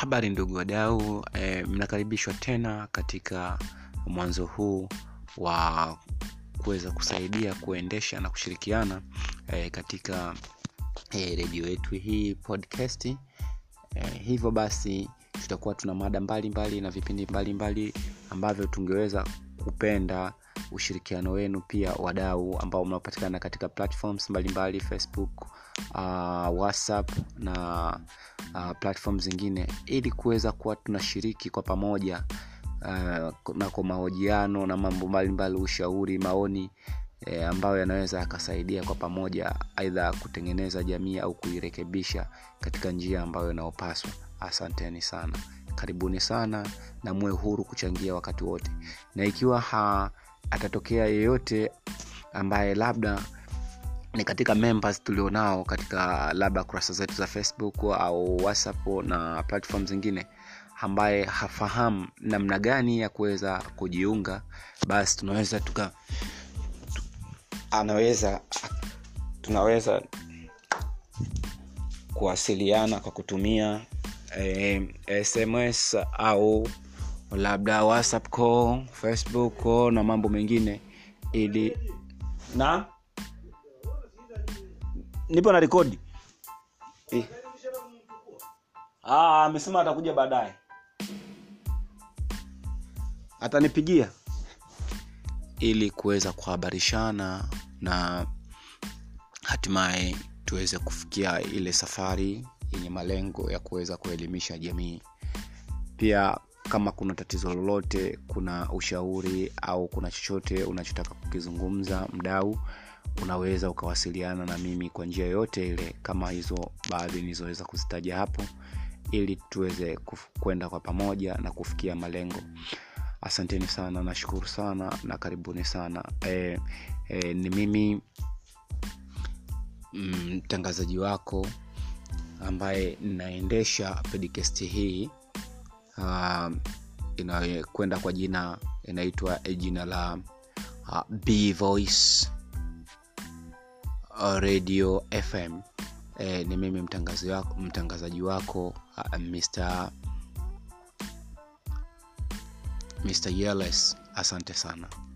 Habari ndugu wadau, mnakaribishwa tena katika mwanzo huu wa kuweza kusaidia kuendesha na kushirikiana katika radio yetu hii podcast. Hivyo basi tutakuwa tuna mada mbalimbali na vipindi mbalimbali ambavyo tungeweza kupenda ushirikiano wenu, pia wadau ambao mnapatikana katika platforms mbalimbali, Facebook, WhatsApp na platforms zingine, ili kuweza kuwa tunashiriki kwa pamoja na kwa mahojiano na mambo mbalimbali, ushauri, maoni ambayo yanaweza yakasaidia kwa pamoja aidha kutengeneza jamii au kuirekebisha katika njia ambayo inayopaswa. Asanteni sana, karibuni sana na muwe huru kuchangia wakati wote. Na ikiwa atatokea yeyote ambaye labda ni katika members tulionao katika labda kurasa zetu za Facebook au WhatsApp na platforms zingine, ambaye hafahamu namna gani ya kuweza kujiunga, basi tunaweza kuwasiliana kwa kutumia SMS au labda WhatsApp call, Facebook call na mambo mengine, ili na nipo na record. Amesema atakuja baadaye, atanipigia ili kuweza kuhabarishana na hatimaye tuweze kufikia ile safari yenye malengo ya kuweza kuelimisha jamii. Pia kama kuna tatizo lolote, kuna ushauri au kuna chochote unachotaka kukizungumza mdau, unaweza ukawasiliana na mimi kwa njia yote ile kama hizo baadhi nilizoweza kuzitaja hapo, ili tuweze kwenda kwa pamoja na kufikia malengo. Asanteni sana, nashukuru sana na karibuni sana. Ni mimi mtangazaji wako ambaye ninaendesha podcast hii, inayokwenda kwa inaitwa jina la B Voice Radio FM. Ni mimi mtangazaji wako Mr. Yeles. Asante sana.